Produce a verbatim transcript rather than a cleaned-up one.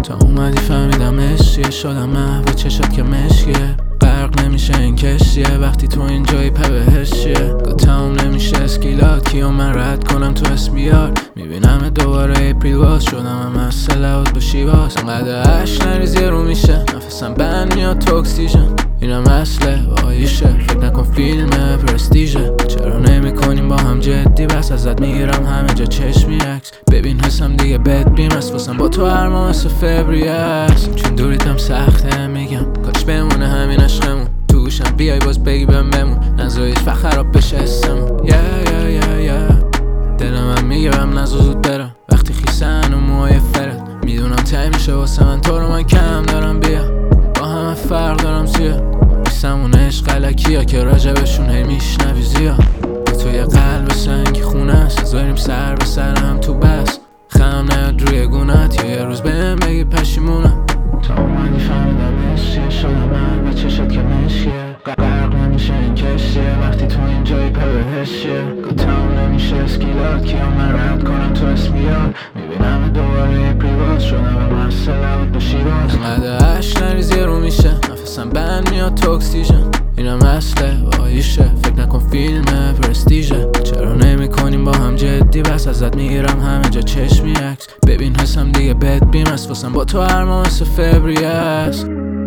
تا اومدی فهمیدم عشقیه، شدم محو چشات که مشکیه. غرق نمیشه این کشتیه وقتی تو اینجایی په بهشیه. گو تموم نمیشه اسکیلات کیو من رد کنم تو اسم بیار. میبینم دوباره اپریل باز شدم هم از سلوات با شیواز. انقدر عشق نریزی رو میشه نفسم بند میاد تو اکسیژن. اینم اصله وایشه فکر نکن فیلم پرستیژه. چرا نمی کنیم با هم جدی بس ازت میگیرم همه جا چشمی عکس. ببین حسم دیگه بد بیم است واسم با تو هر ماه مثل فوریه است. چون دوریتم سخته میگم کاش بمونه همین عشقمون تو گوشم بیای باز بگی بهم بمون نذار هیچ وقت خراب بشه اسمون. یا یا یا یا دلم هم میگم نذار زود برم وقتی خیسن و موهای فرد. میدونم تای میشه واسه من تو رو من کم دارم بیا با همه فرق دارم زیاد. بیستمون عشق علکیه که راجبشون هی میشنوی زیاد. با تو یه قلب سنگی خونه است زاریم سر به سر هم تو بس. خم نیاد روی گونت یا یه روز بهم بگی پشیمونم. تا اومدی فهمیدم عشقیه شدم من و چشات که مشکیه. غرق نمیشه این کشتیه وقتی تو اینجایی په بهشیه. گو تموم نمیشه اسکیلات کیو من رد کنم تو اسم بیار. میبینم دوباره اپریل باز شدم هم از سلوات با شیواز. انقدر عشق نریزی رو میشه نفسم بند میاد تو اکسیژن. اینم اصله وایشه فکر نکن فیلم پرستیژه. چرا نمی کنیم با هم جدی بس ازت میگیرم همه جا چشمی عکس. ببین حسم دیگه بد بیم است واسم با تو هر ماه مثل فوریه است.